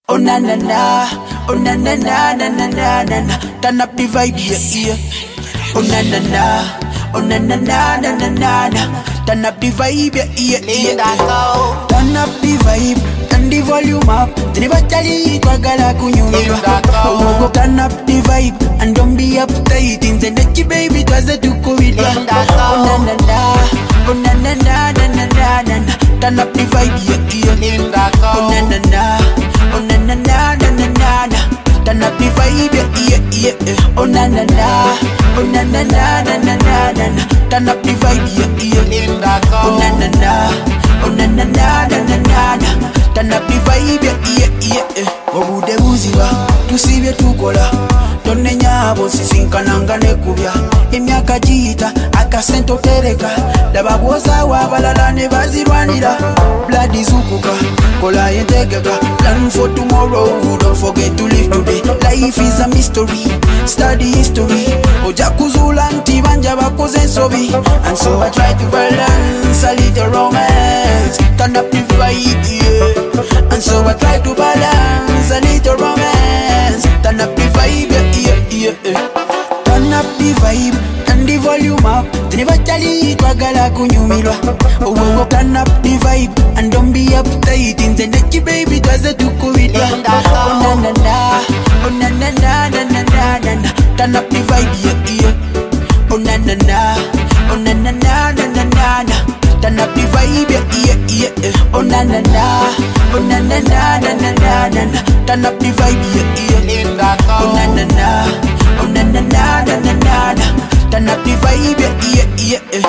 Oh na na na, oh na na na na na na na. Turn up the vibe, yeah, yeah. Oh na na na, oh na na na na na na na. Turn up the vibe, yeah, yeah, yeah. Turn up the vibe, turn the volume up. Tinibachali twagala kunyumira. Oh, turn up the vibe and don't be uptight. Inzeneki baby twaze tukuwira. Oh na na na, oh na na na na na na na. Turn up the vibe, yeah, yeah. Oh na na na. Oh na na na na na na na. Turn up the vibe, yeah, yeah, yeah. Oh na na na. Oh na na na na na na na. Turn up the vibe, yeah, yeah. Oh na na na. Oh na na na na na na na. Turn up the vibe, yeah, yeah, yeah. Obude buziba tusibye tukola tonenya abo sisinkananga nekubya emyaka giyita akasento tereka laba bwoza wabalala ne bazirwanira blood izukuka kola yentegeka plan for tomorrow don't forget to live today life is a mystery study history oja kuzula nti banja bakoze ensobi and so I try to balance a little romance turn up the vibe yeah and so I try to balance a little romance turn up the vibe yeah yeah yeah turn up the vibe and the volume up tinibachali twagala kunyumirwa oh turn up the vibe and don't be uptight inzeneki baby twaze tukuwira oh na na na oh na na na na na na na turn up the vibe yeah yeah oh na na na oh na na na na na na turn up the vibe yeah yeah yeah oh na na na oh na na na na na na turn up the vibe yeah yeah oh na na na oh na na na na na turn up the vibe yeah yeah yeah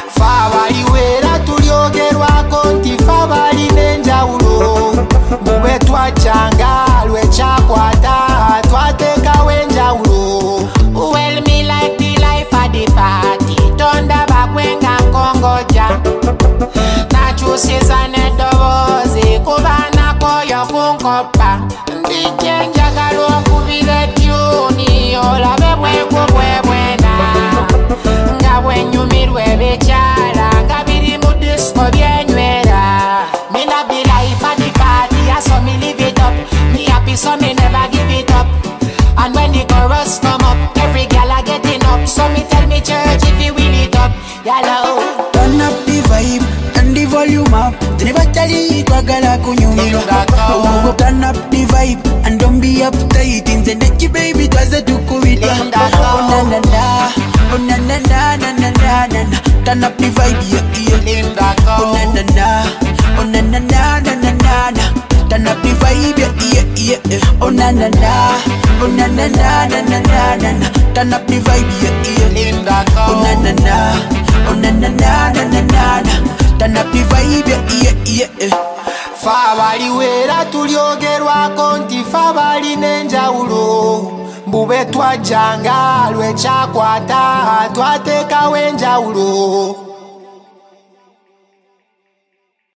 Fabali wera tulyogerwa konti fabali nenjawulo mube twachanga lwe chakwata twateka wenjawulo well me like the life of the party tonda bakwenga kongoja nachusiza nedobozi kubana koyo kunkopa ndijenja kalungu bile tuni olabe bwengu bwebwena nga bwenyumirwe bechala nga biri mu disco byenywera me love the life of the party I saw me live it up me happy so me never give it up and when the chorus come up every girl a getting up so me tell me church if you will it up yalla turn up the vibe and the volume up tinibachali twagala kunyumirwa oh turn up the vibe and don't be uptight inzeneki baby twaze tukuwira oh na na na oh na na na na na na turn up the vibe yeah yeah oh na na na oh na na na na na turn up the vibe yeah yeah yeah oh na na na oh na na na na na turn up the vibe yeah yeah oh na na na oh na na na na turn up the vibe yeah yeah yeah Fabali wera tulyogerwa konti fabali nenjawulo mbube twajanga lwe chakwata twateka wenjawulo